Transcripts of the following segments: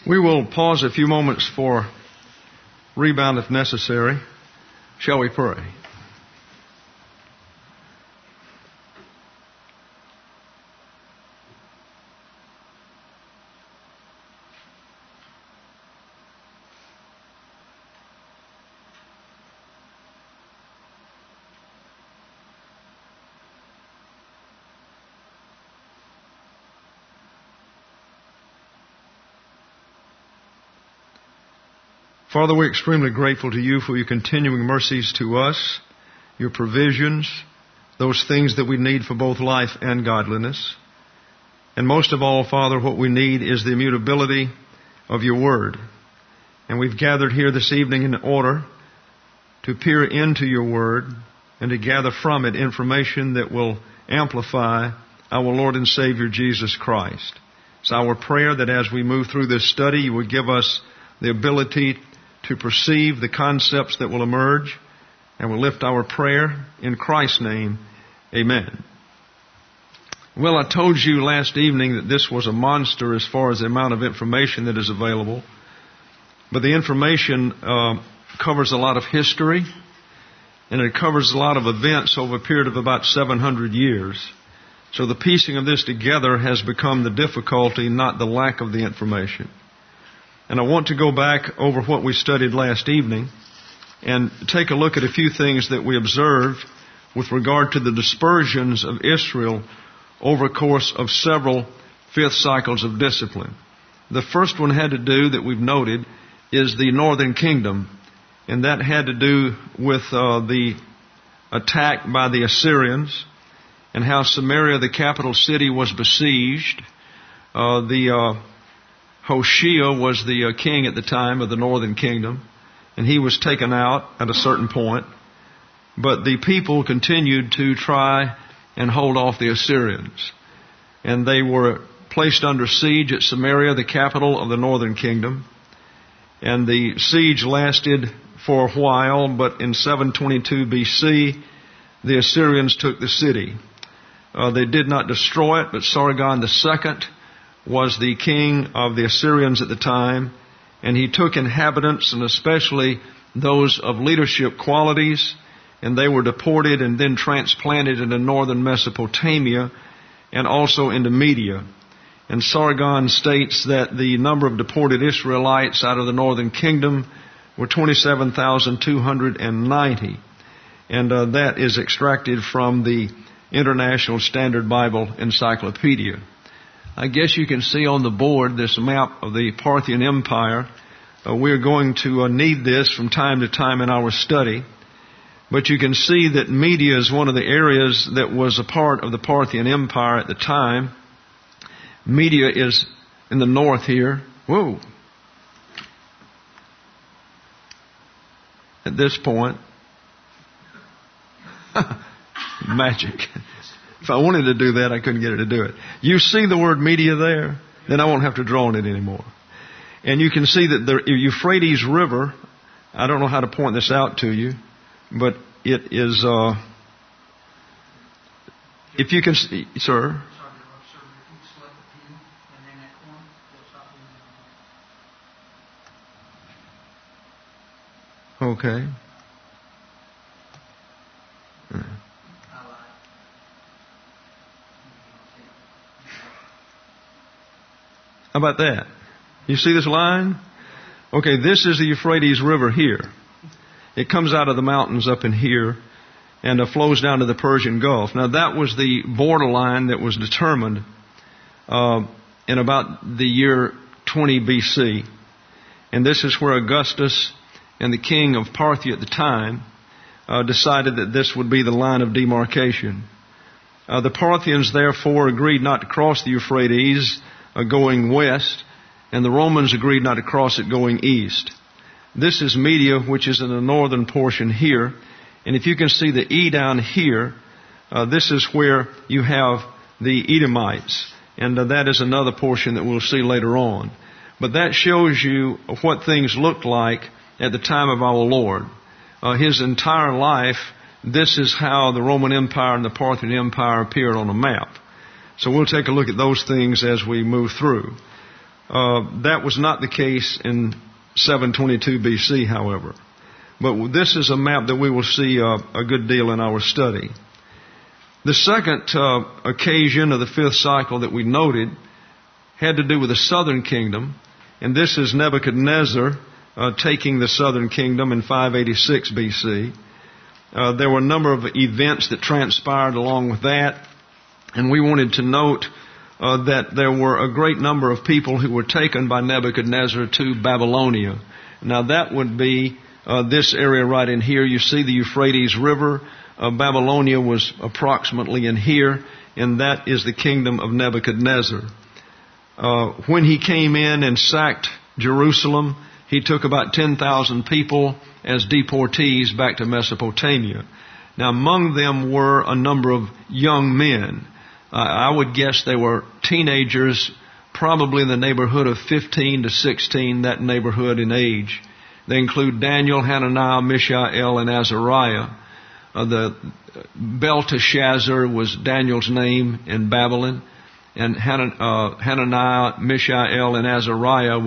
We will pause a few moments for rebound if necessary. Shall we pray? Father, we're extremely grateful to you for your continuing mercies to us, your provisions, those things that we need for both life and godliness. And most of all, Father, what we need is the immutability of your word. And we've gathered here this evening in order to peer into your word and to gather from it information that will amplify our Lord and Savior Jesus Christ. It's our prayer that as we move through this study, you would give us the ability to perceive the concepts that will emerge, and we'll lift our prayer in Christ's name. Amen. Well, I told you last evening that this was a monster as far as the amount of information that is available, but the information covers a lot of history, and it covers a lot of events over a period of about 700 years. So the piecing of this together has become the difficulty, not the lack of the information. And I want to go back over what we studied last evening and take a look at a few things that we observed with regard to the dispersions of Israel over a course of several fifth cycles of discipline. The first one had to do, that we've noted, is the northern kingdom. And that had to do with the attack by the Assyrians and how Samaria, the capital city, was besieged. Hoshea was the king at the time of the northern kingdom, and he was taken out at a certain point. But the people continued to try and hold off the Assyrians. And they were placed under siege at Samaria, the capital of the northern kingdom. And the siege lasted for a while, but in 722 BC, the Assyrians took the city. They did not destroy it, but Sargon II was the king of the Assyrians at the time, and he took inhabitants, and especially those of leadership qualities, and they were deported and then transplanted into northern Mesopotamia and also into Media. And Sargon states that the number of deported Israelites out of the northern kingdom were 27,290. And that is extracted from the International Standard Bible Encyclopedia. I guess you can see on the board this map of the Parthian Empire. We're going to need this from time to time in our study. But you can see that Media is one of the areas that was a part of the Parthian Empire at the time. Media is in the north here. Whoa! At this point. Magic. If I wanted to do that, I couldn't get it to do it. You see the word Media there? Then I won't have to draw on it anymore. And you can see that the Euphrates River, I don't know how to point this out to you, but it is, if you can see, sir. Okay. How about that? You see this line? Okay, this is the Euphrates River here. It comes out of the mountains up in here and flows down to the Persian Gulf. Now that was the borderline that was determined in about the year 20 BC. And this is where Augustus and the king of Parthia at the time decided that this would be the line of demarcation. The Parthians therefore agreed not to cross the Euphrates going west, and the Romans agreed not to cross it going east. This is Media, which is in the northern portion here. And if you can see the E down here, this is where you have the Edomites. And that is another portion that we'll see later on. But that shows you what things looked like at the time of our Lord. His entire life, this is how the Roman Empire and the Parthian Empire appeared on a map. So we'll take a look at those things as we move through. That was not the case in 722 BC, however. But this is a map that we will see a good deal in our study. The second occasion of the fifth cycle that we noted had to do with the southern kingdom, and this is Nebuchadnezzar taking the southern kingdom in 586 BC. There were a number of events that transpired along with that, and we wanted to note that there were a great number of people who were taken by Nebuchadnezzar to Babylonia. Now that would be this area right in here. You see the Euphrates River. Babylonia was approximately in here, and that is the kingdom of Nebuchadnezzar. When he came in and sacked Jerusalem, he took about 10,000 people as deportees back to Mesopotamia. Now among them were a number of young men. I would guess they were teenagers, probably in the neighborhood of 15 to 16, that neighborhood in age. They include Daniel, Hananiah, Mishael, and Azariah. The Belteshazzar was Daniel's name in Babylon, and Hananiah, Mishael, and Azariah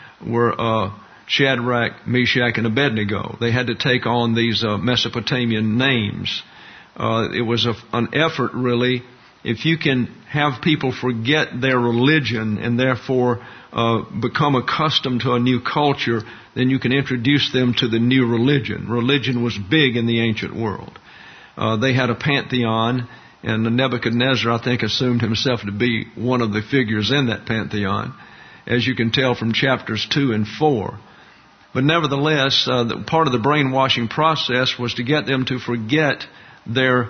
were Shadrach, Meshach, and Abednego. They had to take on these Mesopotamian names. It was an effort, really. If you can have people forget their religion and therefore become accustomed to a new culture, then you can introduce them to the new religion. Religion was big in the ancient world. They had a pantheon, and Nebuchadnezzar, I think, assumed himself to be one of the figures in that pantheon, as you can tell from chapters 2 and 4. But nevertheless, part of the brainwashing process was to get them to forget their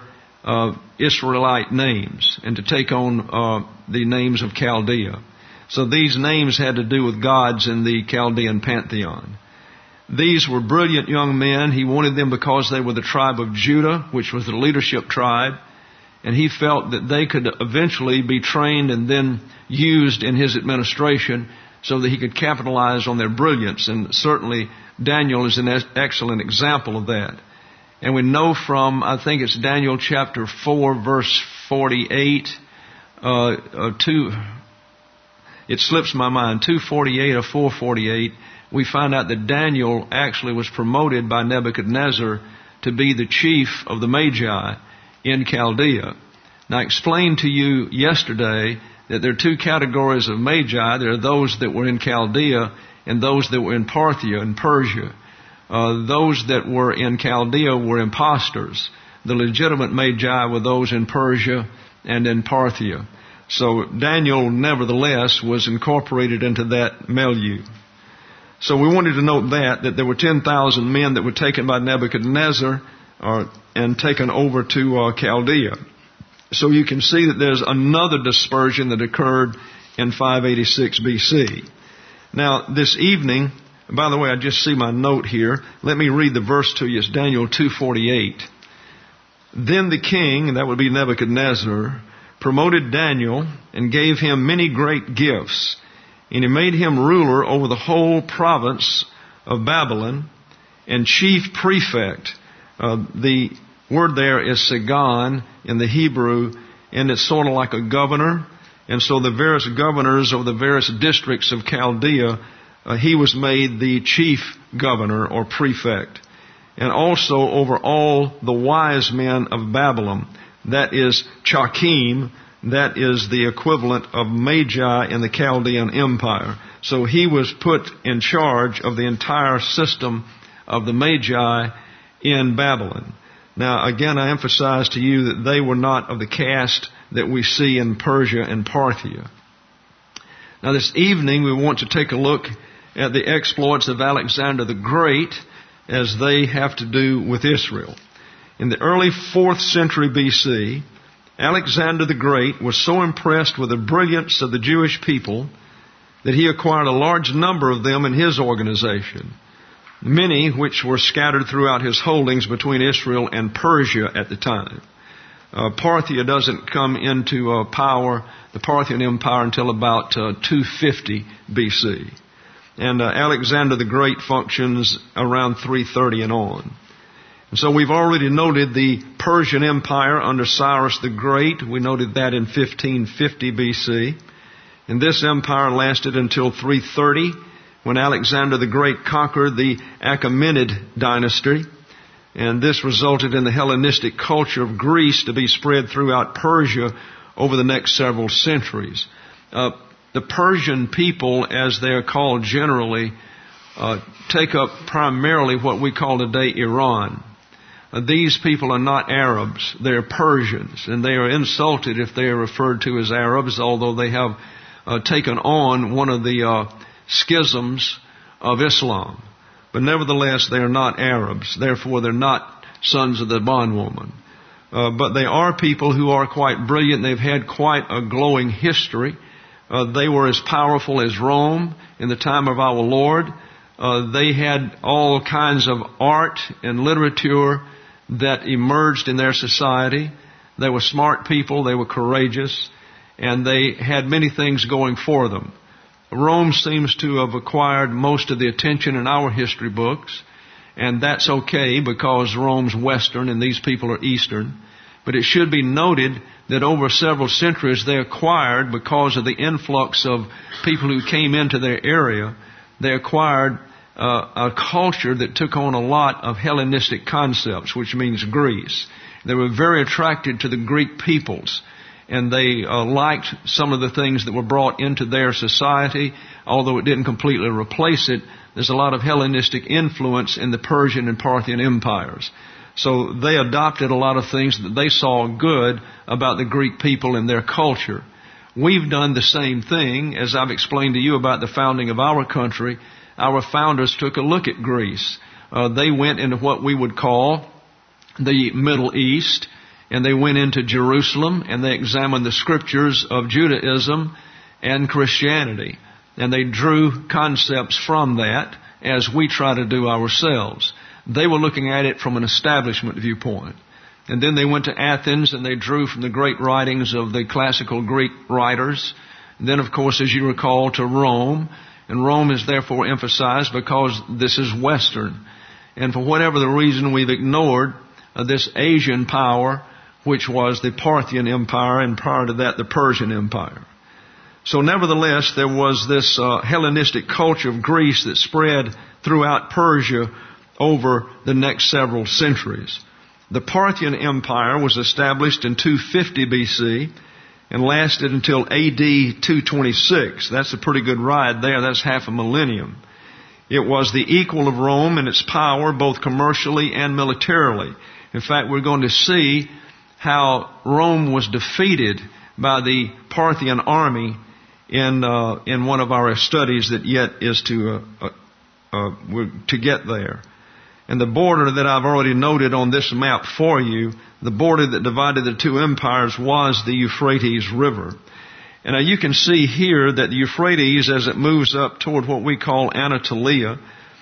Israelite names and to take on the names of Chaldea. So these names had to do with gods in the Chaldean pantheon. These were brilliant young men. He wanted them because they were the tribe of Judah, which was the leadership tribe, and he felt that they could eventually be trained and then used in his administration so that he could capitalize on their brilliance. And certainly Daniel is an excellent example of that. And we know from, I think it's Daniel chapter 4, verse 48, it slips my mind, 248 or 448, we find out that Daniel actually was promoted by Nebuchadnezzar to be the chief of the Magi in Chaldea. Now I explained to you yesterday that there are two categories of Magi. There are those that were in Chaldea and those that were in Parthia and Persia. Those that were in Chaldea were impostors. The legitimate Magi were those in Persia and in Parthia. So Daniel, nevertheless, was incorporated into that milieu. So we wanted to note that there were 10,000 men that were taken by Nebuchadnezzar and taken over to Chaldea. So you can see that there's another dispersion that occurred in 586 BC. Now, this evening, by the way, I just see my note here. Let me read the verse to you. It's Daniel 2:48. Then the king, and that would be Nebuchadnezzar, promoted Daniel and gave him many great gifts. And he made him ruler over the whole province of Babylon and chief prefect. The word there is Sagan in the Hebrew, and it's sort of like a governor. And so the various governors of the various districts of Chaldea, he was made the chief governor or prefect. And also over all the wise men of Babylon. That is Chakim. That is the equivalent of Magi in the Chaldean Empire. So he was put in charge of the entire system of the Magi in Babylon. Now, again, I emphasize to you that they were not of the caste that we see in Persia and Parthia. Now, this evening we want to take a look at the exploits of Alexander the Great as they have to do with Israel. In the early 4th century BC, Alexander the Great was so impressed with the brilliance of the Jewish people that he acquired a large number of them in his organization, many which were scattered throughout his holdings between Israel and Persia at the time. Parthia doesn't come into power, the Parthian Empire, until about 250 BC. And Alexander the Great functions around 330 and on. And so we've already noted the Persian Empire under Cyrus the Great. We noted that in 1550 BC. And this empire lasted until 330, when Alexander the Great conquered the Achaemenid dynasty. And this resulted in the Hellenistic culture of Greece to be spread throughout Persia over the next several centuries. The Persian people, as they are called generally, take up primarily what we call today Iran. These people are not Arabs, they're Persians, and they are insulted if they are referred to as Arabs, although they have taken on one of the schisms of Islam. But nevertheless, they are not Arabs, therefore they're not sons of the bondwoman. But they are people who are quite brilliant. They've had quite a glowing history. They were as powerful as Rome in the time of our Lord. They had all kinds of art and literature that emerged in their society. They were smart people, they were courageous, and they had many things going for them. Rome seems to have acquired most of the attention in our history books, and that's okay because Rome's Western and these people are Eastern. But it should be noted that over several centuries they acquired, because of the influx of people who came into their area, they acquired a culture that took on a lot of Hellenistic concepts, which means Greece. They were very attracted to the Greek peoples, and they liked some of the things that were brought into their society. Although it didn't completely replace it, there's a lot of Hellenistic influence in the Persian and Parthian empires. So they adopted a lot of things that they saw good about the Greek people and their culture. We've done the same thing. As I've explained to you about the founding of our country, our founders took a look at Greece. They went into what we would call the Middle East, and they went into Jerusalem, and they examined the scriptures of Judaism and Christianity. And they drew concepts from that, as we try to do ourselves. They were looking at it from an establishment viewpoint. And then they went to Athens, and they drew from the great writings of the classical Greek writers. And then, of course, as you recall, to Rome. And Rome is therefore emphasized because this is Western. And for whatever the reason, we've ignored this Asian power, which was the Parthian Empire, and prior to that, the Persian Empire. So nevertheless, there was this Hellenistic culture of Greece that spread throughout Persia over the next several centuries. The Parthian Empire was established in 250 BC and lasted until AD 226. That's a pretty good ride there. That's half a millennium. It was the equal of Rome in its power, both commercially and militarily. In fact, we're going to see how Rome was defeated by the Parthian army in one of our studies that yet is to get there. And the border that I've already noted on this map for you, the border that divided the two empires, was the Euphrates River. And now you can see here that the Euphrates, as it moves up toward what we call Anatolia,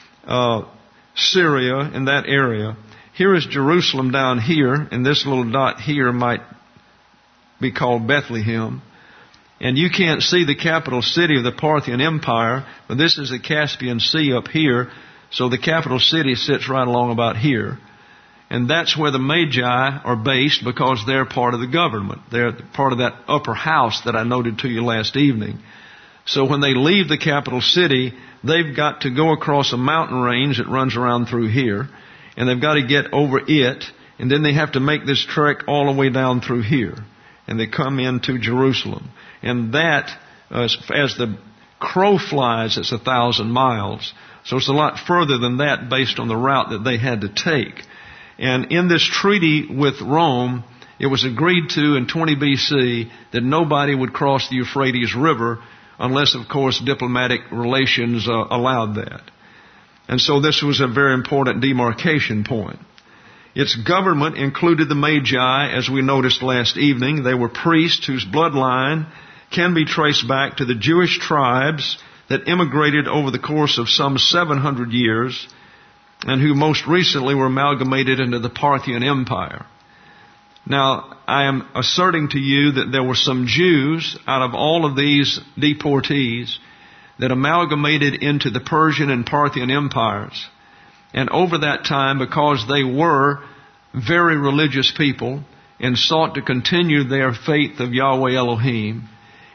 Syria, in that area. Here is Jerusalem down here, and this little dot here might be called Bethlehem. And you can't see the capital city of the Parthian Empire, but this is the Caspian Sea up here. So the capital city sits right along about here. And that's where the Magi are based, because they're part of the government. They're part of that upper house that I noted to you last evening. So when they leave the capital city, they've got to go across a mountain range that runs around through here. And they've got to get over it. And then they have to make this trek all the way down through here. And they come into Jerusalem. And that, as the crow flies, it's 1,000 miles. So it's a lot further than that based on the route that they had to take. And in this treaty with Rome, it was agreed to in 20 BC that nobody would cross the Euphrates River unless, of course, diplomatic relations allowed that. And so this was a very important demarcation point. Its government included the Magi, as we noticed last evening. They were priests whose bloodline can be traced back to the Jewish tribes that immigrated over the course of some 700 years and who most recently were amalgamated into the Parthian Empire. Now, I am asserting to you that there were some Jews out of all of these deportees that amalgamated into the Persian and Parthian empires. And over that time, because they were very religious people and sought to continue their faith of Yahweh Elohim,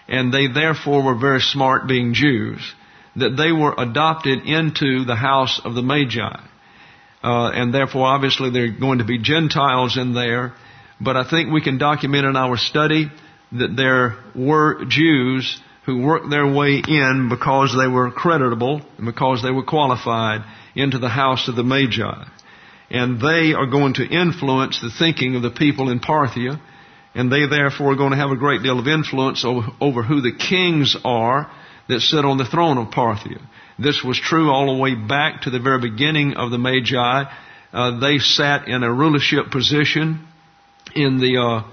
and they therefore were very smart being Jews, that they were adopted into the house of the Magi. And therefore, obviously, there are going to be Gentiles in there. But I think we can document in our study that there were Jews who worked their way in because they were creditable and because they were qualified into the house of the Magi. And they are going to influence the thinking of the people in Parthia, and they therefore are going to have a great deal of influence over who the kings are that sit on the throne of Parthia. This was true all the way back to the very beginning of the Magi. They sat in a rulership position in the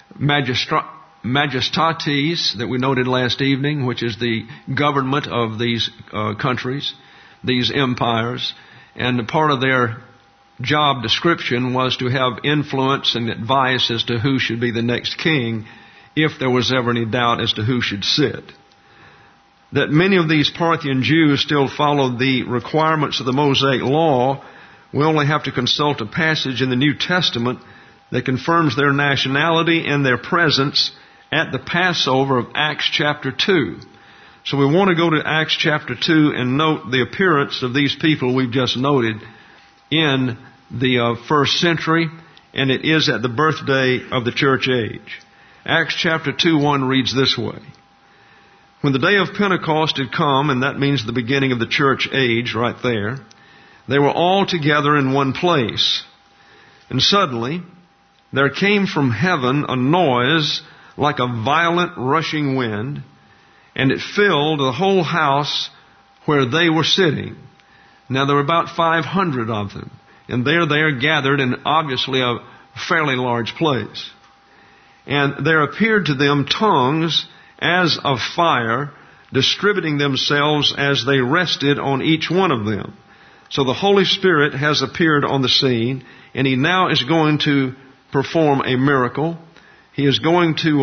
Majestates that we noted last evening, which is the government of these countries, these empires. And part of their job description was to have influence and advice as to who should be the next king, if there was ever any doubt as to who should sit. That many of these Parthian Jews still followed the requirements of the Mosaic Law, we only have to consult a passage in the New Testament that confirms their nationality and their presence at the Passover of Acts chapter 2. So we want to go to Acts chapter 2 and note the appearance of these people we've just noted in the first century, and it is at the birthday of the church age. Acts chapter 2:1 reads this way. When the day of Pentecost had come, and that means the beginning of the church age right there, they were all together in one place. And suddenly there came from heaven a noise like a violent rushing wind, and it filled the whole house where they were sitting. Now there were about 500 of them, and they're there gathered in obviously a fairly large place. And there appeared to them tongues as of fire, distributing themselves as they rested on each one of them. So the Holy Spirit has appeared on the scene, and He now is going to perform a miracle. He is going to,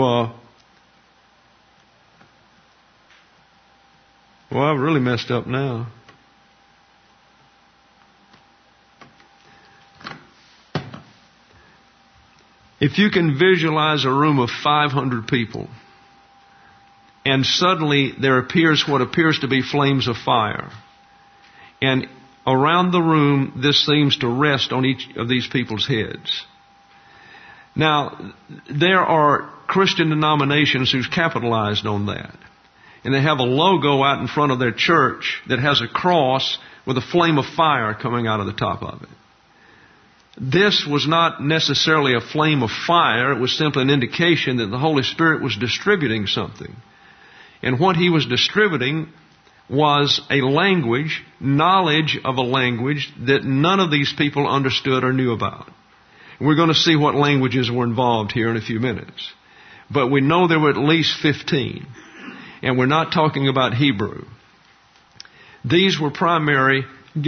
I've really messed up now. If you can visualize a room of 500 people, and suddenly there appears what appears to be flames of fire, and around the room this seems to rest on each of these people's heads. Now, there are Christian denominations who's capitalized on that. And they have a logo out in front of their church that has a cross with a flame of fire coming out of the top of it. This was not necessarily a flame of fire. It was simply an indication that the Holy Spirit was distributing something. And what He was distributing was a language, knowledge of a language that none of these people understood or knew about. We're going to see what languages were involved here in a few minutes. But we know there were at least 15. And we're not talking about Hebrew. These were primary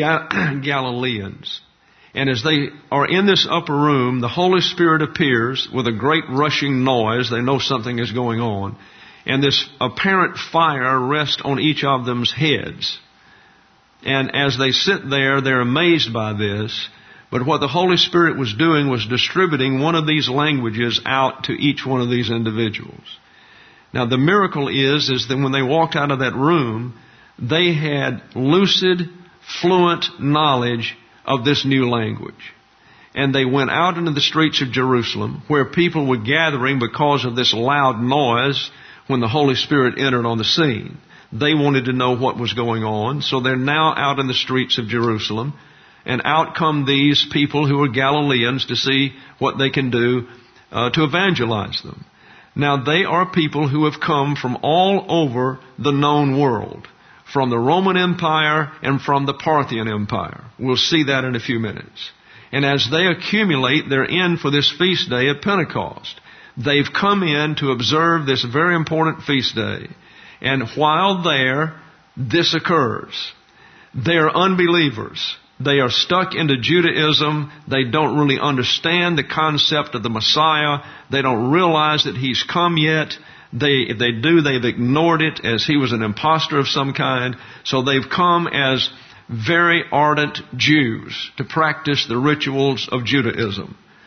Galileans. And as they are in this upper room, the Holy Spirit appears with a great rushing noise. They know something is going on. And this apparent fire rests on each of them's heads. And as they sit there, they're amazed by this. But what the Holy Spirit was doing was distributing one of these languages out to each one of these individuals. Now the miracle is that when they walked out of that room, they had lucid, fluent knowledge of this new language. And they went out into the streets of Jerusalem, where people were gathering because of this loud noise when the Holy Spirit entered on the scene. They wanted to know what was going on, so they're now out in the streets of Jerusalem. And out come these people who are Galileans to see what they can do to evangelize them. Now they are people who have come from all over the known world, from the Roman Empire and from the Parthian Empire. We'll see that in a few minutes. And as they accumulate, they're in for this feast day of Pentecost. They've come in to observe this very important feast day. And while there, this occurs. They're unbelievers. They are stuck into Judaism. They don't really understand the concept of the Messiah. They don't realize that He's come yet. If they do, they've ignored it as He was an impostor of some kind. So they've come as very ardent Jews to practice the rituals of Judaism.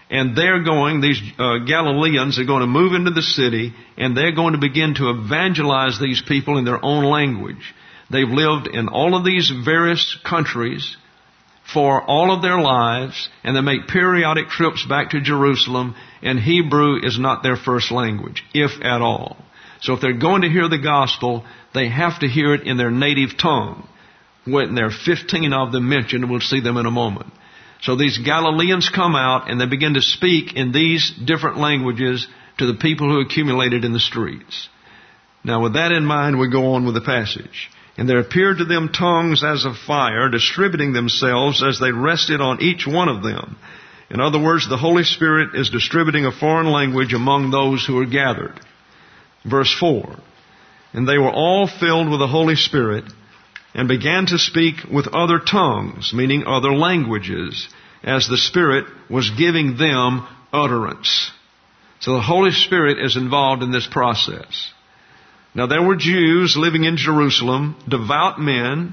And these Galileans are going to move into the city, and they're going to begin to evangelize these people in their own language. They've lived in all of these various countries for all of their lives, and they make periodic trips back to Jerusalem, and Hebrew is not their first language, if at all. So if they're going to hear the gospel, they have to hear it in their native tongue. When there are 15 of them mentioned, we'll see them in a moment. So these Galileans come out and they begin to speak in these different languages to the people who accumulated in the streets. Now with that in mind, we go on with the passage. And there appeared to them tongues as of fire, distributing themselves as they rested on each one of them. In other words, the Holy Spirit is distributing a foreign language among those who are gathered. Verse 4. And they were all filled with the Holy Spirit, and began to speak with other tongues, meaning other languages, as the Spirit was giving them utterance. So the Holy Spirit is involved in this process. Now there were Jews living in Jerusalem, devout men.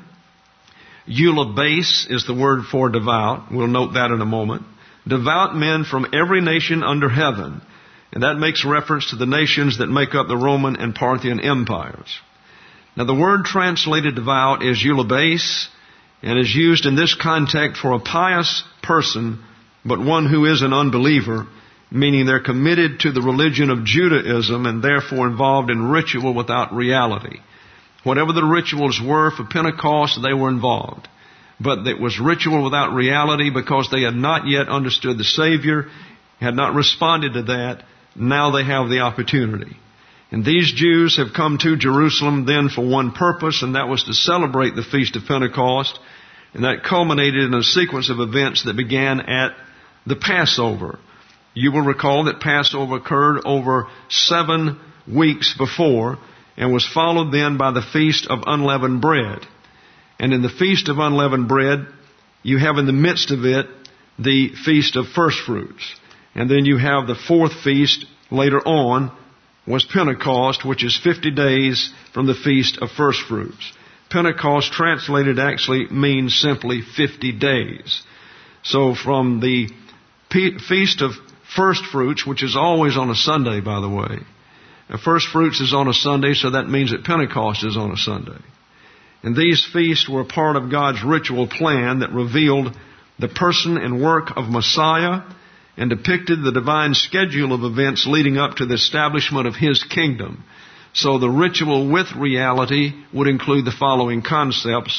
Eulabase is the word for devout. We'll note that in a moment. Devout men from every nation under heaven. And that makes reference to the nations that make up the Roman and Parthian empires. Now the word translated devout is eulabase, and is used in this context for a pious person, but one who is an unbeliever, meaning they're committed to the religion of Judaism and therefore involved in ritual without reality. Whatever the rituals were for Pentecost, they were involved. But it was ritual without reality because they had not yet understood the Savior, had not responded to that. Now they have the opportunity. And these Jews have come to Jerusalem then for one purpose, and that was to celebrate the Feast of Pentecost. And that culminated in a sequence of events that began at the Passover. You will recall that Passover occurred over 7 weeks before and was followed then by the Feast of Unleavened Bread. And in the Feast of Unleavened Bread, you have in the midst of it the Feast of First Fruits. And then you have the fourth feast later on was Pentecost, which is 50 days from the Feast of First Fruits. Pentecost translated actually means simply 50 days. So from the Feast of First Fruits, which is always on a Sunday, by the way. First Fruits is on a Sunday, so that means that Pentecost is on a Sunday. And these feasts were part of God's ritual plan that revealed the person and work of Messiah and depicted the divine schedule of events leading up to the establishment of His kingdom. So the ritual with reality would include the following concepts,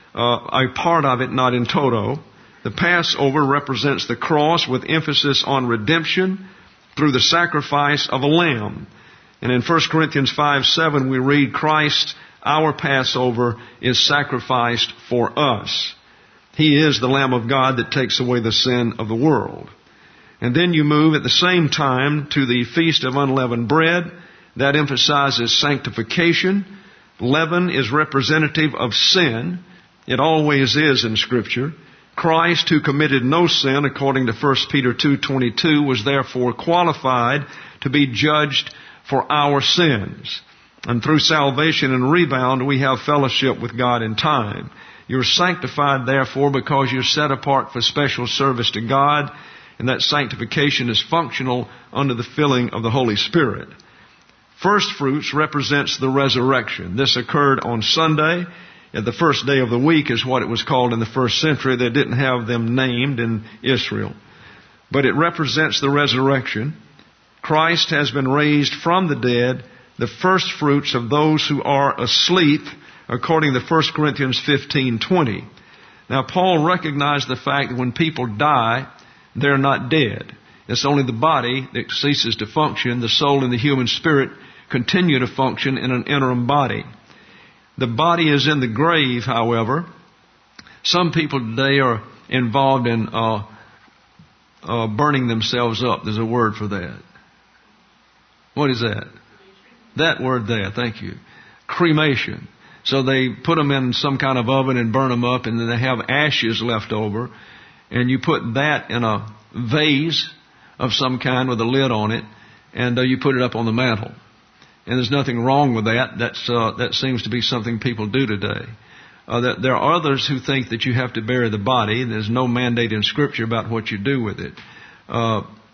a part of it not in toto. The Passover represents the cross with emphasis on redemption through the sacrifice of a lamb. And in 1 Corinthians 5:7 we read, Christ, our Passover, is sacrificed for us. He is the Lamb of God that takes away the sin of the world. And then you move at the same time to the Feast of Unleavened Bread. That emphasizes sanctification. Leaven is representative of sin. It always is in Scripture. Christ, who committed no sin, according to 1 Peter 2:22, was therefore qualified to be judged for our sins. And through salvation and rebound, we have fellowship with God in time. You're sanctified, therefore, because you're set apart for special service to God, and that sanctification is functional under the filling of the Holy Spirit. First fruits represents the resurrection. This occurred on Sunday. The first day of the week is what it was called in the first century. They didn't have them named in Israel. But it represents the resurrection. Christ has been raised from the dead, the first fruits of those who are asleep, according to 1 Corinthians 15:20. Now, Paul recognized the fact that when people die, they're not dead. It's only the body that ceases to function. The soul and the human spirit continue to function in an interim body. The body is in the grave, however. Some people today are involved in burning themselves up. There's a word for that. What is that? That word there, thank you. Cremation. So they put them in some kind of oven and burn them up, and then they have ashes left over. And you put that in a vase of some kind with a lid on it, and you put it up on the mantle. And there's nothing wrong with that. That seems to be something people do today. There are others who think that you have to bury the body. There's no mandate in Scripture about what you do with it.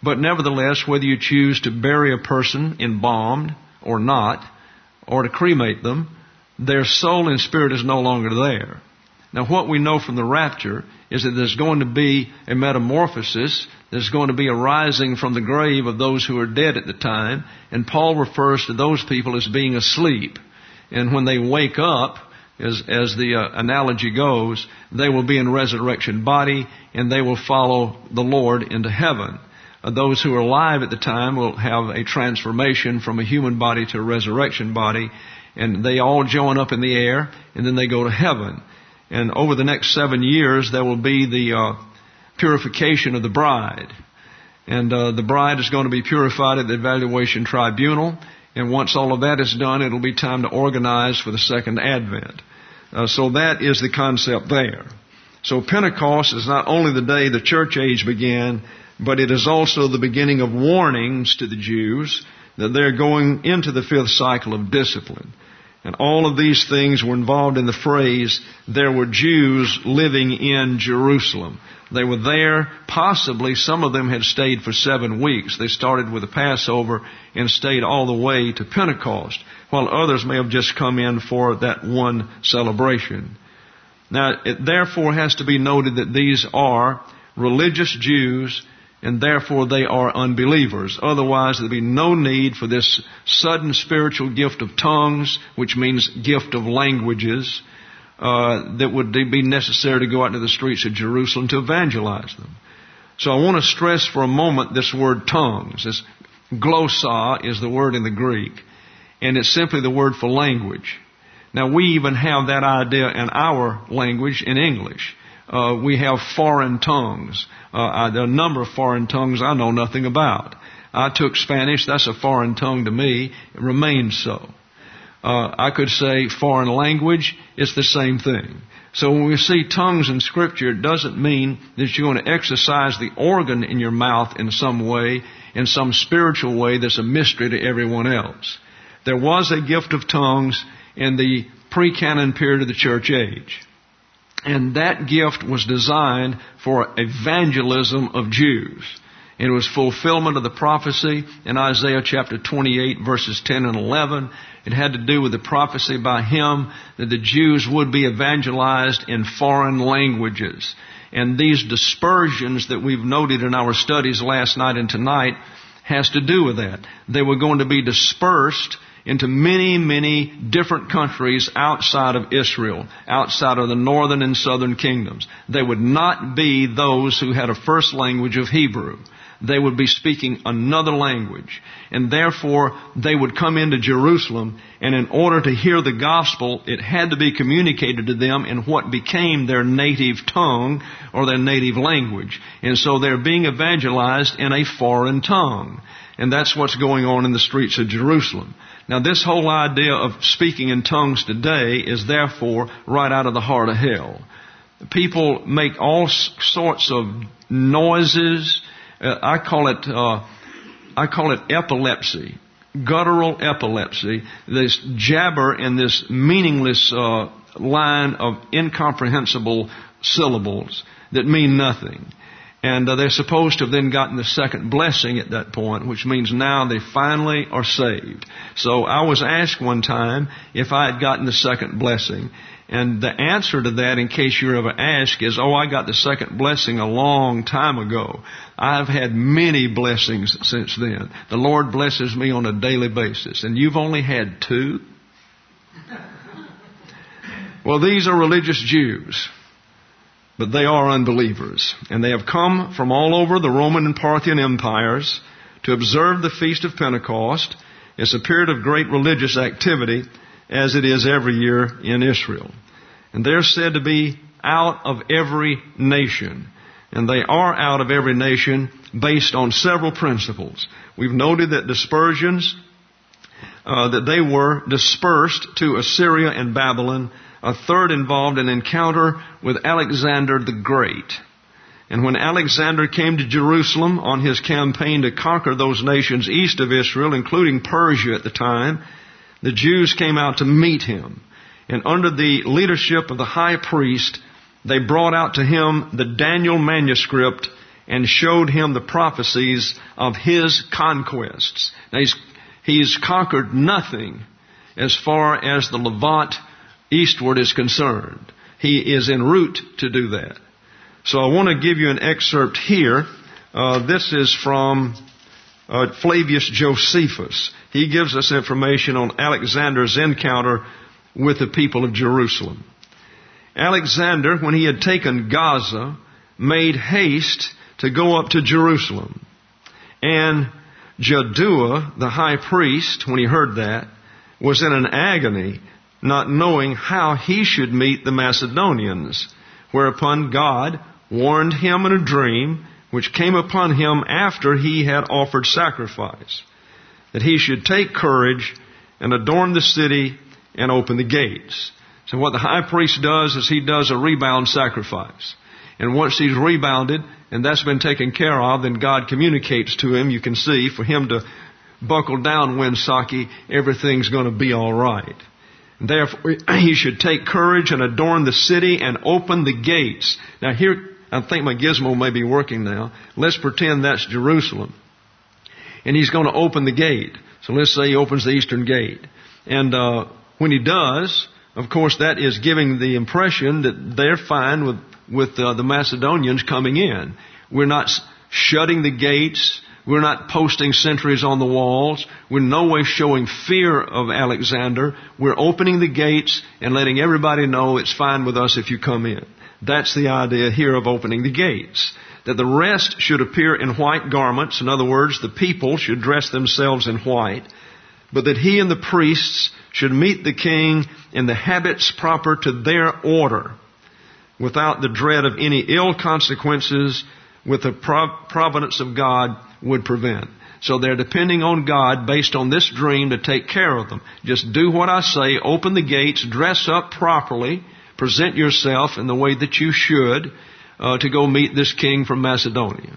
But nevertheless, whether you choose to bury a person embalmed or not, or to cremate them, their soul and spirit is no longer there. Now, what we know from the rapture is that there's going to be a metamorphosis. There's going to be a rising from the grave of those who are dead at the time. And Paul refers to those people as being asleep. And when they wake up, as the analogy goes, they will be in resurrection body and they will follow the Lord into heaven. Those who are alive at the time will have a transformation from a human body to a resurrection body. And they all join up in the air and then they go to heaven. And over the next 7 years, there will be the purification of the bride. And the bride is going to be purified at the evaluation tribunal. And once all of that is done, it'll be time to organize for the second advent. So that is the concept there. So Pentecost is not only the day the church age began, but it is also the beginning of warnings to the Jews that they're going into the fifth cycle of discipline. And all of these things were involved in the phrase, there were Jews living in Jerusalem. They were there, possibly some of them had stayed for 7 weeks. They started with the Passover and stayed all the way to Pentecost, while others may have just come in for that one celebration. Now, it therefore has to be noted that these are religious Jews, and therefore they are unbelievers. Otherwise, there'd be no need for this sudden spiritual gift of tongues, which means gift of languages, that would be necessary to go out into the streets of Jerusalem to evangelize them. So I want to stress for a moment this word tongues. This glossa is the word in the Greek, and it's simply the word for language. Now, we even have that idea in our language in English. We have foreign tongues. There are a number of foreign tongues I know nothing about. I took Spanish. That's a foreign tongue to me. It remains so. I could say foreign language. It's the same thing. So when we see tongues in Scripture, it doesn't mean that you're going to exercise the organ in your mouth in some way, in some spiritual way that's a mystery to everyone else. There was a gift of tongues in the pre-canon period of the church age. And that gift was designed for evangelism of Jews. It was fulfillment of the prophecy in Isaiah chapter 28 verses 10 and 11. It had to do with the prophecy by him that the Jews would be evangelized in foreign languages. And these dispersions that we've noted in our studies last night and tonight has to do with that. They were going to be dispersed into many, many different countries outside of Israel, outside of the northern and southern kingdoms. They would not be those who had a first language of Hebrew. They would be speaking another language. And therefore, they would come into Jerusalem, and in order to hear the gospel, it had to be communicated to them in what became their native tongue or their native language. And so they're being evangelized in a foreign tongue. And that's what's going on in the streets of Jerusalem. Now, this whole idea of speaking in tongues today is therefore right out of the heart of hell. People make all sorts of noises. I call it epilepsy, guttural epilepsy. This jabber in this meaningless line of incomprehensible syllables that mean nothing. And they're supposed to have then gotten the second blessing at that point, which means now they finally are saved. So I was asked one time if I had gotten the second blessing. And the answer to that, in case you're ever asked, is, I got the second blessing a long time ago. I've had many blessings since then. The Lord blesses me on a daily basis. And you've only had 2? Well, these are religious Jews. But they are unbelievers. And they have come from all over the Roman and Parthian empires to observe the Feast of Pentecost. It's a period of great religious activity, as it is every year in Israel. And they're said to be out of every nation. And they are out of every nation based on several principles. We've noted that dispersions, that they were dispersed to Assyria and Babylon. A third involved an encounter with Alexander the Great. And when Alexander came to Jerusalem on his campaign to conquer those nations east of Israel, including Persia at the time, the Jews came out to meet him. And under the leadership of the high priest, they brought out to him the Daniel manuscript and showed him the prophecies of his conquests. Now he's conquered nothing as far as the Levant eastward is concerned. He is en route to do that. So I want to give you an excerpt here. This is from Flavius Josephus. He gives us information on Alexander's encounter with the people of Jerusalem. Alexander, when he had taken Gaza, made haste to go up to Jerusalem. And Jaddua, the high priest, when he heard that, was in an agony, not knowing how he should meet the Macedonians. Whereupon God warned him in a dream, which came upon him after he had offered sacrifice, that he should take courage and adorn the city and open the gates. So what the high priest does is he does a rebound sacrifice. And once he's rebounded, and that's been taken care of, then God communicates to him, you can see, for him to buckle down, Winsaki, everything's going to be all right. And therefore, he should take courage and adorn the city and open the gates. Now here, I think my gizmo may be working now. Let's pretend that's Jerusalem. And he's going to open the gate. So let's say he opens the eastern gate. And when he does, of course, that is giving the impression that they're fine with the Macedonians coming in. We're not shutting the gates. We're not posting sentries on the walls. We're in no way showing fear of Alexander. We're opening the gates and letting everybody know it's fine with us if you come in. That's the idea here of opening the gates. That the rest should appear in white garments. In other words, the people should dress themselves in white. But that he and the priests should meet the king in the habits proper to their order, without the dread of any ill consequences with the providence of God would prevent. So they're depending on God based on this dream to take care of them. Just do what I say, open the gates, dress up properly, present yourself in the way that you should to go meet this king from Macedonia.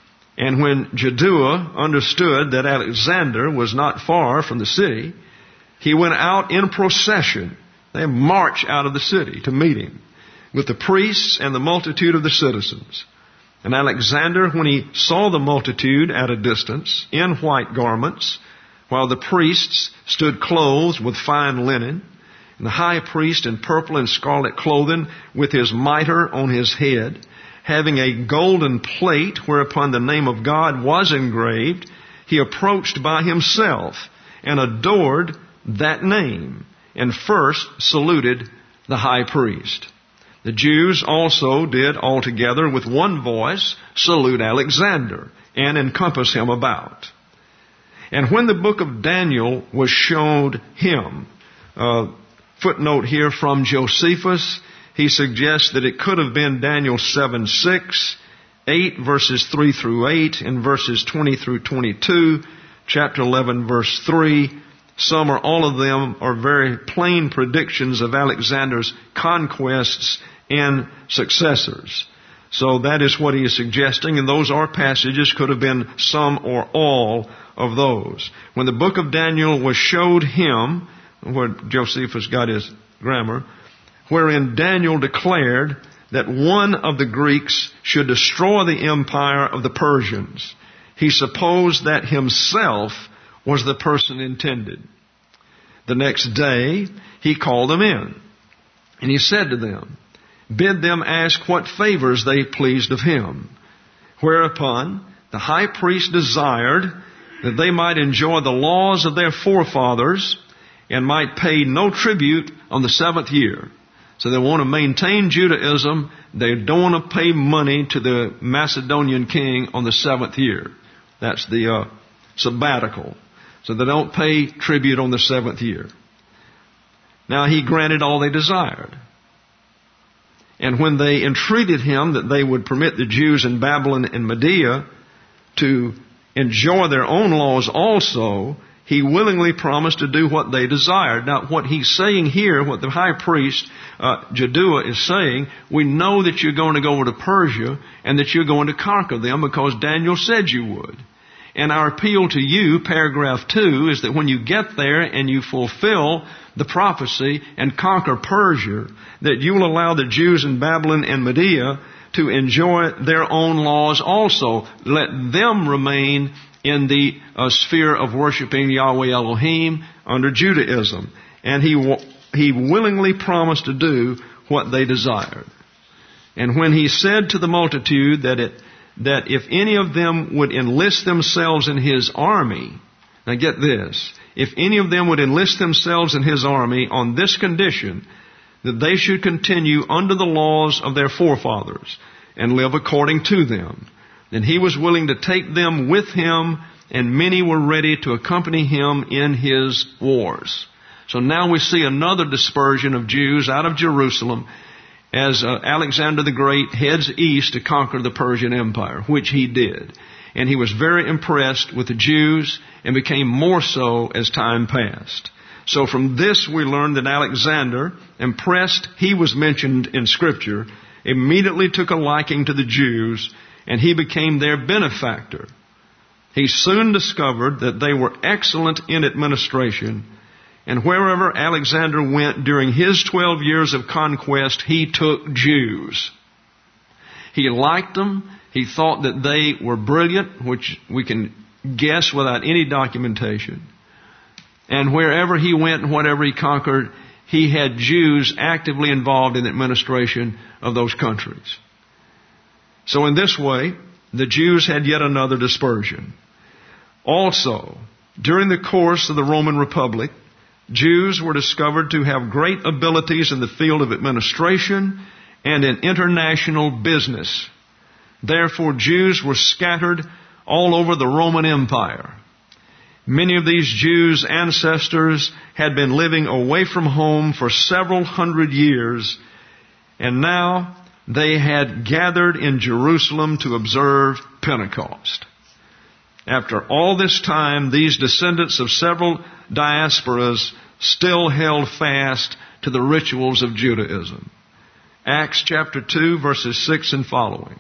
And when Jaddua understood that Alexander was not far from the city, he went out in procession. They marched out of the city to meet him with the priests and the multitude of the citizens. And Alexander, when he saw the multitude at a distance in white garments, while the priests stood clothed with fine linen, and the high priest in purple and scarlet clothing with his mitre on his head, having a golden plate whereupon the name of God was engraved, he approached by himself and adored that name, and first saluted the high priest. The Jews also did altogether with one voice salute Alexander and encompass him about. And when the book of Daniel was showed him, footnote here from Josephus, he suggests that it could have been Daniel 7:6, 8 verses 3 through 8, and verses 20 through 22, chapter 11 verse 3. Some or all of them are very plain predictions of Alexander's conquests and successors. So that is what he is suggesting, and those are passages, could have been some or all of those. When the book of Daniel was showed him, where Josephus got his grammar, wherein Daniel declared that one of the Greeks should destroy the empire of the Persians, he supposed that himself was the person intended. The next day, he called them in, and he said to them, bid them ask what favors they pleased of him. Whereupon the high priest desired that they might enjoy the laws of their forefathers and might pay no tribute on the 7th year. So they want to maintain Judaism. They don't want to pay money to the Macedonian king on the 7th year. That's the sabbatical. So they don't pay tribute on the 7th year. Now he granted all they desired. And when they entreated him that they would permit the Jews in Babylon and Media to enjoy their own laws also, he willingly promised to do what they desired. Now, what he's saying here, what the high priest, Jaddua, is saying, we know that you're going to go over to Persia and that you're going to conquer them because Daniel said you would. And our appeal to you, paragraph 2, is that when you get there and you fulfill the prophecy and conquer Persia, that you will allow the Jews in Babylon and Media to enjoy their own laws also. Let them remain in the sphere of worshiping Yahweh Elohim under Judaism. And he willingly promised to do what they desired. And when he said to the multitude that if any of them would enlist themselves in his army, now get this, if any of them would enlist themselves in his army on this condition, that they should continue under the laws of their forefathers and live according to them, then he was willing to take them with him, and many were ready to accompany him in his wars. So now we see another dispersion of Jews out of Jerusalem as Alexander the Great heads east to conquer the Persian Empire, which he did. And he was very impressed with the Jews and became more so as time passed. So from this we learn that Alexander, impressed, he was mentioned in Scripture, immediately took a liking to the Jews, and he became their benefactor. He soon discovered that they were excellent in administration, and wherever Alexander went during his 12 years of conquest, he took Jews. He liked them. He thought that they were brilliant, which we can guess without any documentation. And wherever he went and whatever he conquered, he had Jews actively involved in the administration of those countries. So in this way, the Jews had yet another dispersion. Also, during the course of the Roman Republic, Jews were discovered to have great abilities in the field of administration and in international business. Therefore, Jews were scattered all over the Roman Empire. Many of these Jews' ancestors had been living away from home for several hundred years, and now they had gathered in Jerusalem to observe Pentecost. After all this time, these descendants of several diasporas still held fast to the rituals of Judaism. Acts chapter 2, verses 6 and following.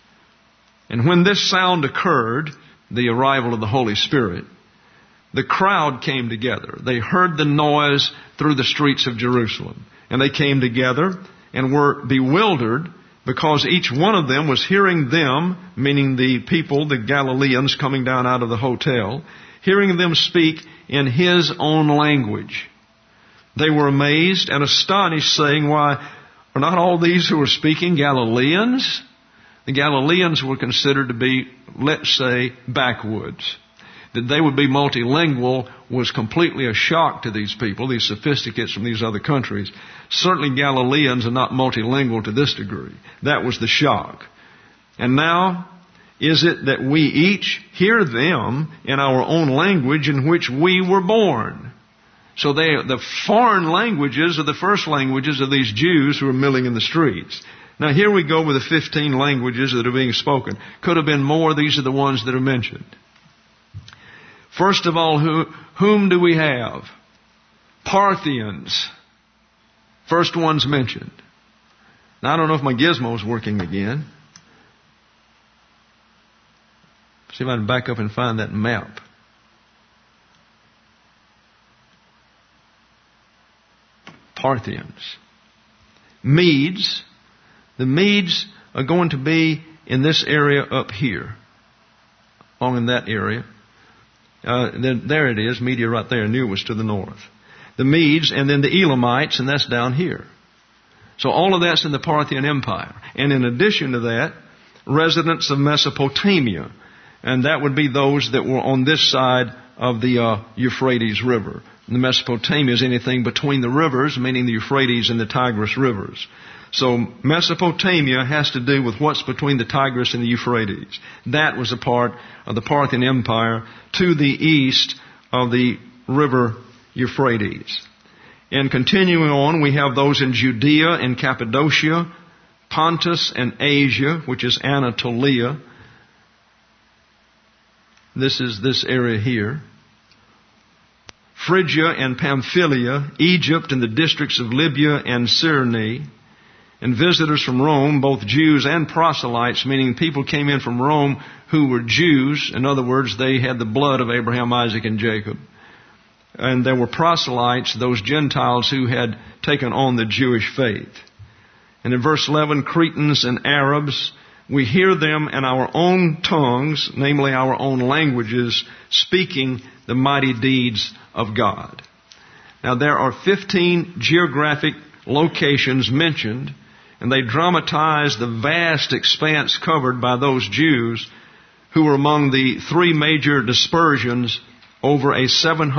And when this sound occurred, the arrival of the Holy Spirit, the crowd came together. They heard the noise through the streets of Jerusalem. And they came together and were bewildered because each one of them was hearing them, meaning the people, the Galileans coming down out of the hotel, hearing them speak in his own language. They were amazed and astonished, saying, "Why, are not all these who are speaking Galileans?" The Galileans were considered to be, let's say, backwoods. That they would be multilingual was completely a shock to these people, these sophisticates from these other countries. Certainly Galileans are not multilingual to this degree. That was the shock. And now, is it that we each hear them in our own language in which we were born? So the foreign languages are the first languages of these Jews who are milling in the streets. Now here we go with the 15 languages that are being spoken. Could have been more. These are the ones that are mentioned. First of all, whom do we have? Parthians. First one's mentioned. Now I don't know if my gizmo's working again. See if I can back up and find that map. Parthians. Medes. The Medes are going to be in this area up here. Along in that area. There it is, Media right there. I knew it was to the north. The Medes, and then the Elamites, and that's down here. So all of that's in the Parthian Empire. And in addition to that, residents of Mesopotamia. And that would be those that were on this side of the Euphrates River. The Mesopotamia is anything between the rivers, meaning the Euphrates and the Tigris rivers. So Mesopotamia has to do with what's between the Tigris and the Euphrates. That was a part of the Parthian Empire to the east of the river Euphrates. And continuing on, we have those in Judea and Cappadocia, Pontus and Asia, which is Anatolia. This is this area here. Phrygia and Pamphylia, Egypt and the districts of Libya and Cyrene, and visitors from Rome, both Jews and proselytes, meaning people came in from Rome who were Jews. In other words, they had the blood of Abraham, Isaac, and Jacob. And there were proselytes, those Gentiles who had taken on the Jewish faith. And in verse 11, Cretans and Arabs, we hear them in our own tongues, namely our own languages, speaking the mighty deeds of God. Now there are 15 geographic locations mentioned, and they dramatize the vast expanse covered by those Jews who were among the three major dispersions over a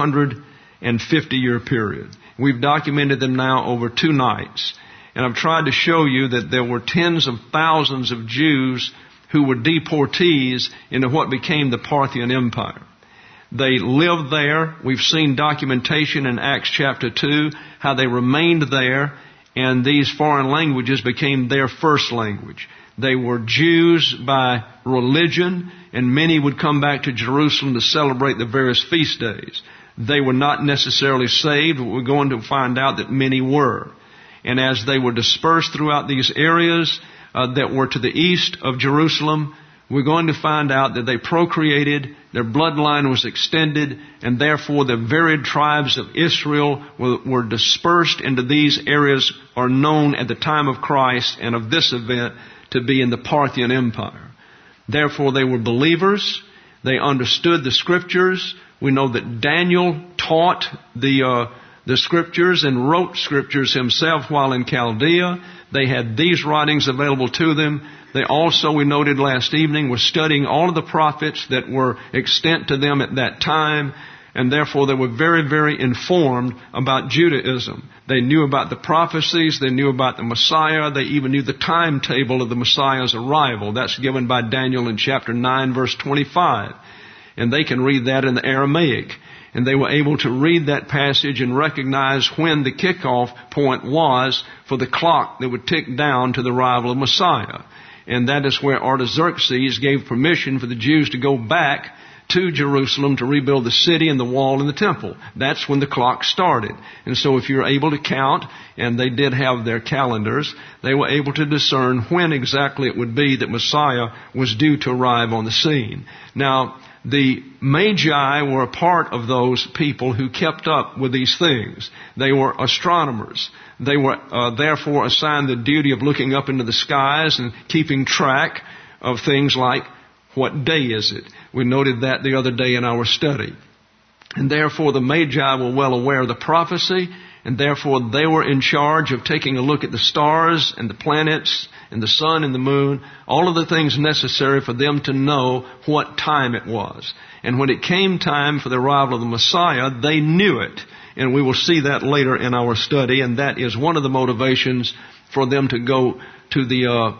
750-year period. We've documented them now over 2 nights. And I've tried to show you that there were tens of thousands of Jews who were deportees into what became the Parthian Empire. They lived there. We've seen documentation in Acts chapter 2, how they remained there, and these foreign languages became their first language. They were Jews by religion, and many would come back to Jerusalem to celebrate the various feast days. They were not necessarily saved, but we're going to find out that many were. And as they were dispersed throughout these areas that were to the east of Jerusalem, we're going to find out that they procreated, their bloodline was extended, and therefore the varied tribes of Israel were dispersed into these areas, are known at the time of Christ and of this event to be in the Parthian Empire. Therefore they were believers. They understood the Scriptures. We know that Daniel taught the Scriptures and wrote Scriptures himself while in Chaldea. They had these writings available to them. They also, we noted last evening, were studying all of the prophets that were extant to them at that time, and therefore they were very, very informed about Judaism. They knew about the prophecies. They knew about the Messiah. They even knew the timetable of the Messiah's arrival. That's given by Daniel in chapter 9, verse 25. And they can read that in the Aramaic. And they were able to read that passage and recognize when the kickoff point was for the clock that would tick down to the arrival of Messiah. And that is where Artaxerxes gave permission for the Jews to go back to Jerusalem to rebuild the city and the wall and the temple. That's when the clock started. And so if you're able to count, and they did have their calendars, they were able to discern when exactly it would be that Messiah was due to arrive on the scene. Now, the Magi were a part of those people who kept up with these things. They were astronomers. They were therefore assigned the duty of looking up into the skies and keeping track of things like, what day is it? We noted that the other day in our study. And therefore the Magi were well aware of the prophecy, and therefore they were in charge of taking a look at the stars and the planets and the sun and the moon, all of the things necessary for them to know what time it was. And when it came time for the arrival of the Messiah, they knew it. And we will see that later in our study, and that is one of the motivations for them to go to the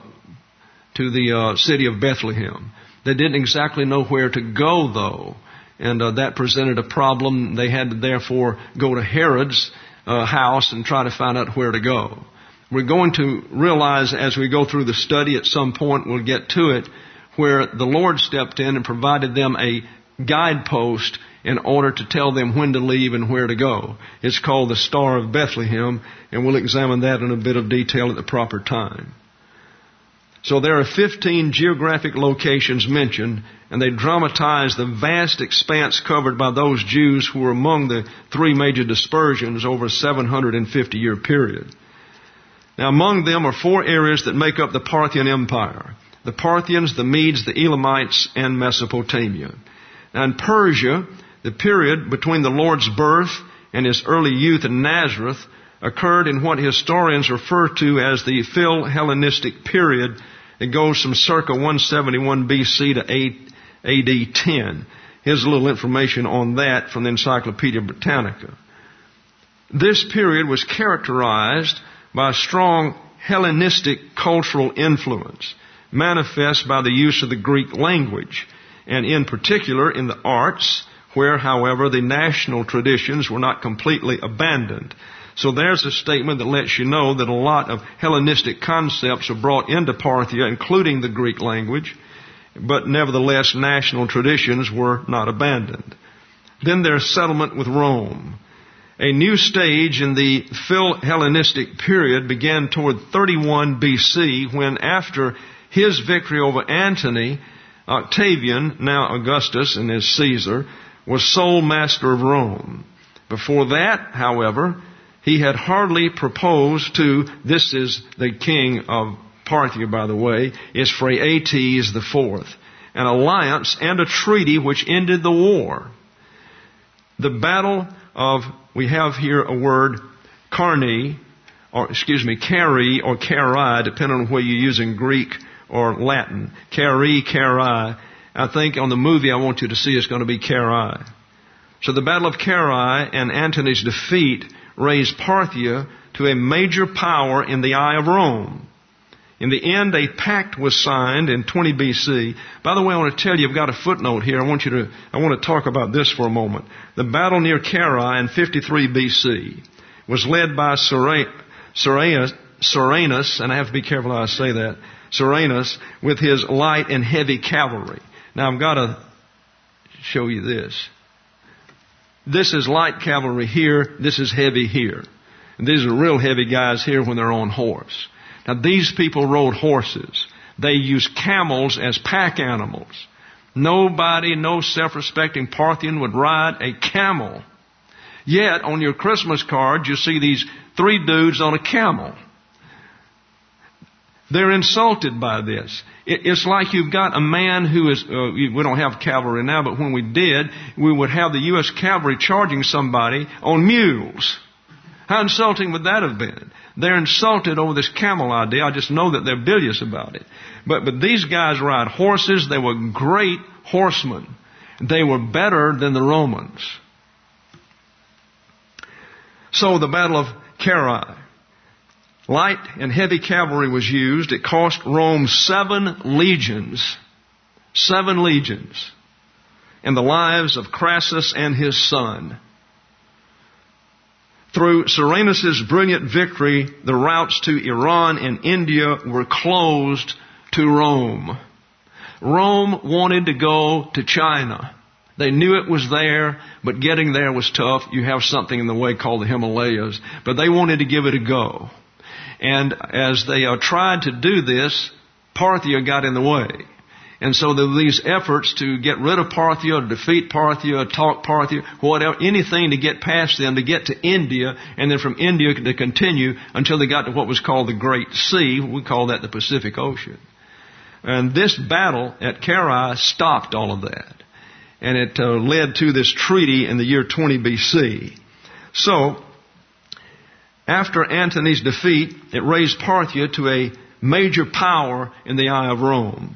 city of Bethlehem. They didn't exactly know where to go, though, and that presented a problem. They had to therefore go to Herod's house and try to find out where to go. We're going to realize as we go through the study, at some point we'll get to it, where the Lord stepped in and provided them a guidepost in order to tell them when to leave and where to go. It's called the Star of Bethlehem, and we'll examine that in a bit of detail at the proper time. So there are 15 geographic locations mentioned, and they dramatize the vast expanse covered by those Jews who were among the three major dispersions over a 750-year period. Now among them are 4 areas that make up the Parthian Empire: the Parthians, the Medes, the Elamites, and Mesopotamia. Now in Persia, the period between the Lord's birth and His early youth in Nazareth occurred in what historians refer to as the Phil-Hellenistic period. It goes from circa 171 BC to AD 10. Here's a little information on that from the Encyclopedia Britannica. This period was characterized by a strong Hellenistic cultural influence, manifest by the use of the Greek language, and in particular in the arts, where, however, the national traditions were not completely abandoned. So there's a statement that lets you know that a lot of Hellenistic concepts are brought into Parthia, including the Greek language, but nevertheless national traditions were not abandoned. Then there's settlement with Rome. A new stage in the Phil-Hellenistic period began toward 31 BC when, after his victory over Antony, Octavian, now Augustus and as Caesar, was sole master of Rome. Before that, however, he had hardly proposed to, this is the king of Parthia, by the way, is Phraates IV, an alliance and a treaty which ended the war. The battle of, we have here a word, Cari or Cari, depending on whether you're using Greek or Latin. Cari. I think on the movie I want you to see it's going to be Cari. So the Battle of Cari and Antony's defeat raised Parthia to a major power in the eye of Rome. In the end, a pact was signed in 20 BC. By the way, I want to tell you, I've got a footnote here. I want to talk about this for a moment. The battle near Cari in 53 BC was led by Soranus, and I have to be careful how I say that, Soranus, with his light and heavy cavalry. Now, I've got to show you this. This is light cavalry here. This is heavy here. And these are real heavy guys here when they're on horse. Now, these people rode horses. They used camels as pack animals. Nobody, no self-respecting Parthian would ride a camel. Yet, on your Christmas card, you see these 3 dudes on a camel. They're insulted by this. It's like you've got a man who is, we don't have cavalry now, but when we did, we would have the U.S. cavalry charging somebody on mules. How insulting would that have been? They're insulted over this camel idea. I just know that they're bilious about it. But these guys ride horses. They were great horsemen. They were better than the Romans. So the Battle of Cari. Light and heavy cavalry was used. It cost Rome 7 legions. 7 legions. And the lives of Crassus and his son. Through Soranus' brilliant victory, the routes to Iran and India were closed to Rome. Rome wanted to go to China. They knew it was there, but getting there was tough. You have something in the way called the Himalayas, but they wanted to give it a go. And as they tried to do this, Parthia got in the way. And so there were these efforts to get rid of Parthia, to defeat Parthia, talk Parthia, whatever, anything to get past them, to get to India, and then from India to continue until they got to what was called the Great Sea. We call that the Pacific Ocean. And this battle at Cari stopped all of that. And it led to this treaty in the year 20 BC. So, after Antony's defeat, it raised Parthia to a major power in the eye of Rome.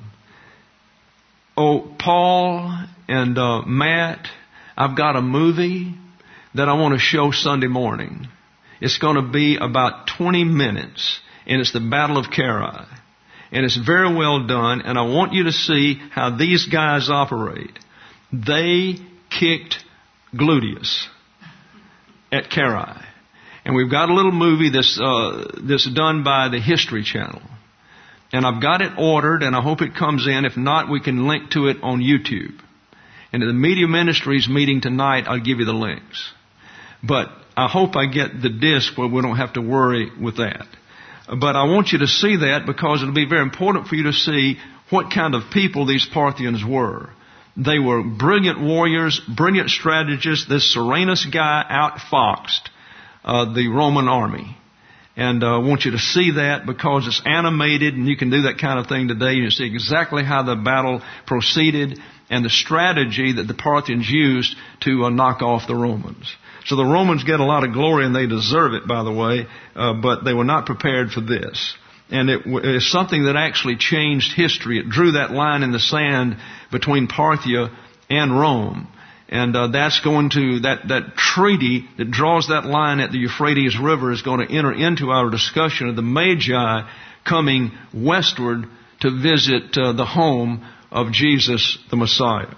Oh, Paul and Matt, I've got a movie that I want to show Sunday morning. It's going to be about 20 minutes, and it's the Battle of Cari. And it's very well done, and I want you to see how these guys operate. They kicked gluteus at Cari. And we've got a little movie that's done by the History Channel. And I've got it ordered, and I hope it comes in. If not, we can link to it on YouTube. And at the Media Ministries meeting tonight, I'll give you the links. But I hope I get the disc where we don't have to worry with that. But I want you to see that because it'll be very important for you to see what kind of people these Parthians were. They were brilliant warriors, brilliant strategists. This Soranus guy outfoxed the Roman army. And I want you to see that because it's animated, and you can do that kind of thing today. You see exactly how the battle proceeded and the strategy that the Parthians used to knock off the Romans. So the Romans get a lot of glory, and they deserve it, by the way, but they were not prepared for this. And it is something that actually changed history. It drew that line in the sand between Parthia and Rome. And that's going to, that treaty that draws that line at the Euphrates River is going to enter into our discussion of the Magi coming westward to visit the home of Jesus the Messiah.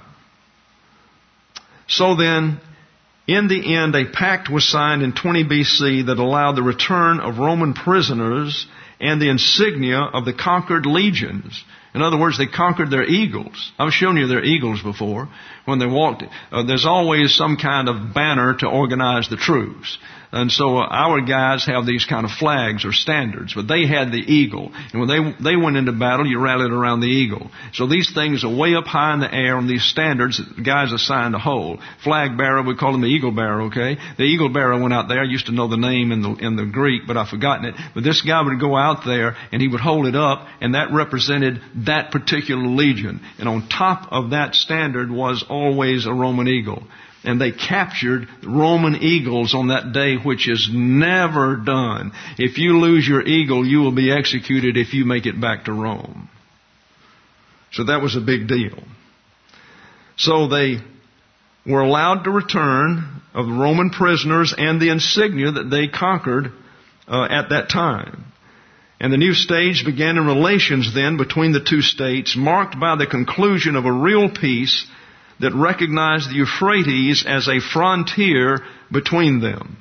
So then, in the end, a pact was signed in 20 BC that allowed the return of Roman prisoners and the insignia of the conquered legions. In other words, they conquered their eagles. I've shown you their eagles before. When they walked, there's always some kind of banner to organize the troops. And so our guys have these kind of flags or standards, but they had the eagle. And when they went into battle, you rallied around the eagle. So these things are way up high in the air on these standards that the guys assigned to hold. Flag bearer, we call him the eagle bearer, okay? The eagle bearer went out there. I used to know the name in the Greek, but I've forgotten it. But this guy would go out there and he would hold it up, and that represented that particular legion. And on top of that standard was always a Roman eagle. And they captured Roman eagles on that day, which is never done. If you lose your eagle, you will be executed if you make it back to Rome. So that was a big deal. So they were allowed to return of the Roman prisoners and the insignia that they conquered at that time. And the new stage began in relations then between the two states, marked by the conclusion of a real peace that recognized the Euphrates as a frontier between them.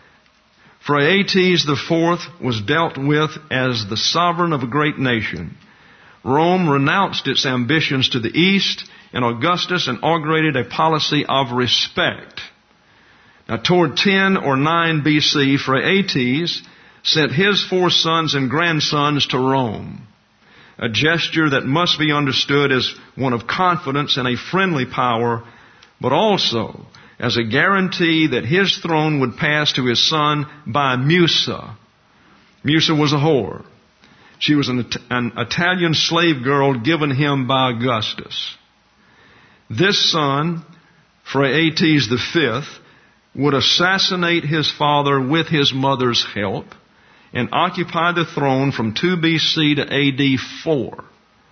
Phraates IV was dealt with as the sovereign of a great nation. Rome renounced its ambitions to the east, and Augustus inaugurated a policy of respect. Now, toward 10 or 9 BC, Phraates sent his 4 sons and grandsons to Rome. A gesture that must be understood as one of confidence in a friendly power, but also as a guarantee that his throne would pass to his son by Musa. Musa was a whore. She was an Italian slave girl given him by Augustus. This son, Phraates V, would assassinate his father with his mother's help and occupy the throne from 2 BC to AD 4,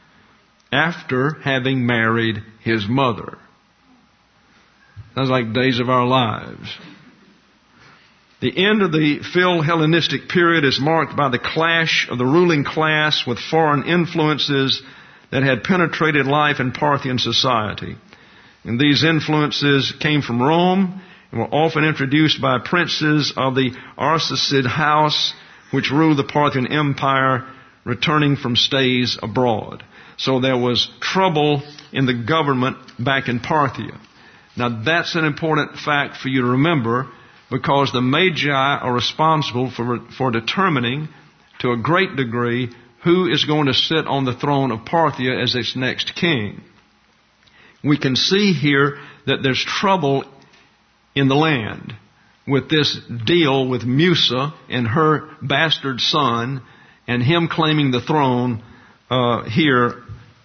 after having married his mother. Sounds like days of our lives. The end of the Phil-Hellenistic period is marked by the clash of the ruling class with foreign influences that had penetrated life in Parthian society. And these influences came from Rome and were often introduced by princes of the Arsacid house, which ruled the Parthian Empire, returning from stays abroad. So there was trouble in the government back in Parthia. Now that's an important fact for you to remember, because the Magi are responsible for determining to a great degree who is going to sit on the throne of Parthia as its next king. We can see here that there's trouble in the land with this deal with Musa and her bastard son and him claiming the throne here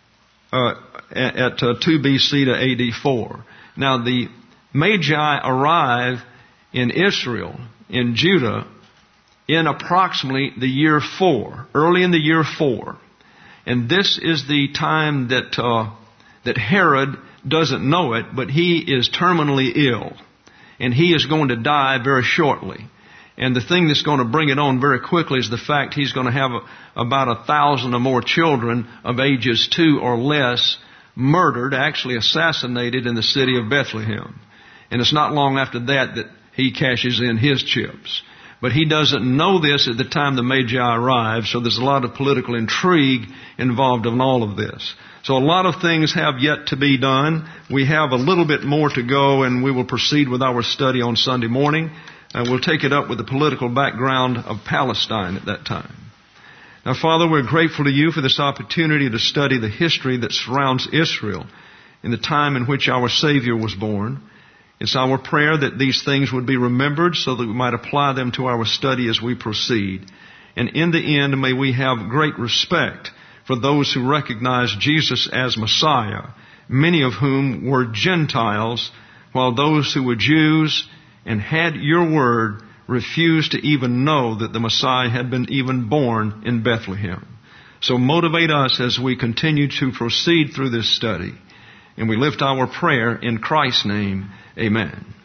at 2 BC to AD 4. Now the Magi arrive in Israel, in Judah, in approximately the year 4, early in the year 4. And this is the time that Herod doesn't know it, but he is terminally ill. And he is going to die very shortly. And the thing that's going to bring it on very quickly is the fact he's going to have about 1,000 or more children of ages 2 or less murdered, actually assassinated in the city of Bethlehem. And it's not long after that he cashes in his chips. But he doesn't know this at the time the Magi arrive, so there's a lot of political intrigue involved in all of this. So a lot of things have yet to be done. We have a little bit more to go, and we will proceed with our study on Sunday morning. And we'll take it up with the political background of Palestine at that time. Now, Father, we're grateful to you for this opportunity to study the history that surrounds Israel in the time in which our Savior was born. It's our prayer that these things would be remembered so that we might apply them to our study as we proceed. And in the end, may we have great respect for those who recognize Jesus as Messiah, many of whom were Gentiles, while those who were Jews and had your word refused to even know that the Messiah had been even born in Bethlehem. So motivate us as we continue to proceed through this study. And we lift our prayer in Christ's name. Amen.